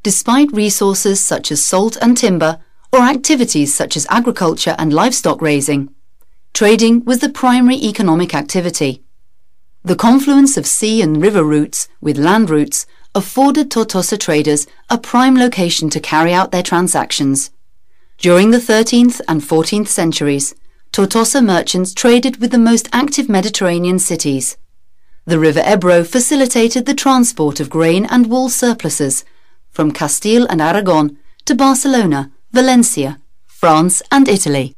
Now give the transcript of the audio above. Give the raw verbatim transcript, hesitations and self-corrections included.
Despite resources such as salt and timber, or activities such as agriculture and livestock raising, trading was the primary economic activity. The confluence of sea and river routes with land routes afforded Tortosa traders a prime location to carry out their transactions. During the thirteenth and fourteenth centuries, Tortosa merchants traded with the most active Mediterranean cities. The river Ebro facilitated the transport of grain and wool surpluses from Castile and Aragon to Barcelona, Valencia, France and Italy.